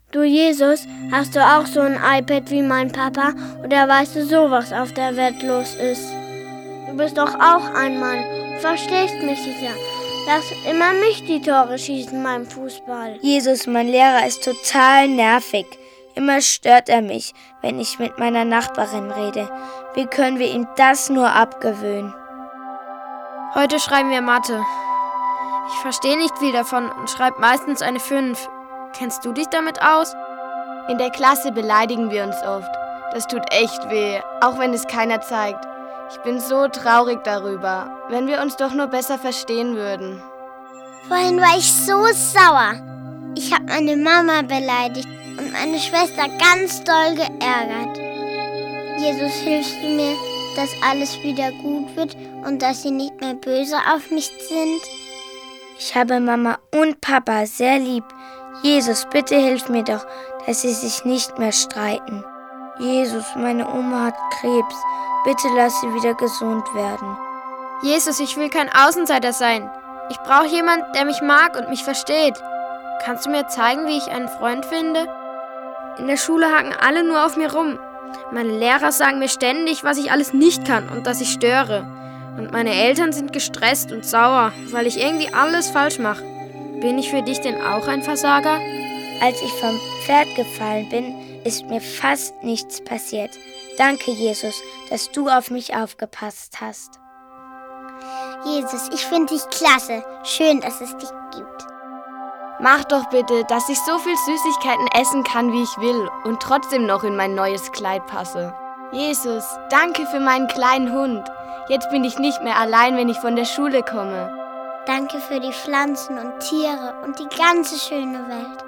Du Jesus, hast du auch so ein iPad wie mein Papa oder weißt du so, was auf der Welt los ist? Du bist doch auch ein Mann, du verstehst mich sicher. Lass immer mich die Tore schießen beim Fußball. Jesus, mein Lehrer ist total nervig. Immer stört er mich, wenn ich mit meiner Nachbarin rede. Wie können wir ihm das nur abgewöhnen? Heute schreiben wir Mathe. Ich verstehe nicht viel davon und schreibe meistens eine 5. Kennst du dich damit aus? In der Klasse beleidigen wir uns oft. Das tut echt weh, auch wenn es keiner zeigt. Ich bin so traurig darüber, wenn wir uns doch nur besser verstehen würden. Vorhin war ich so sauer. Ich habe meine Mama beleidigt und meine Schwester ganz doll geärgert. Jesus, hilfst du mir, dass alles wieder gut wird und dass sie nicht mehr böse auf mich sind? Ich habe Mama und Papa sehr lieb. Jesus, bitte hilf mir doch, dass sie sich nicht mehr streiten. Jesus, meine Oma hat Krebs. Bitte lass sie wieder gesund werden. Jesus, ich will kein Außenseiter sein. Ich brauche jemanden, der mich mag und mich versteht. Kannst du mir zeigen, wie ich einen Freund finde? In der Schule haken alle nur auf mir rum. Meine Lehrer sagen mir ständig, was ich alles nicht kann und dass ich störe. Und meine Eltern sind gestresst und sauer, weil ich irgendwie alles falsch mache. Bin ich für dich denn auch ein Versager? Als ich vom Pferd gefallen bin, ist mir fast nichts passiert. Danke, Jesus, dass du auf mich aufgepasst hast. Jesus, ich finde dich klasse. Schön, dass es dich gibt. Mach doch bitte, dass ich so viel Süßigkeiten essen kann, wie ich will und trotzdem noch in mein neues Kleid passe. Jesus, danke für meinen kleinen Hund. Jetzt bin ich nicht mehr allein, wenn ich von der Schule komme. Danke für die Pflanzen und Tiere und die ganze schöne Welt.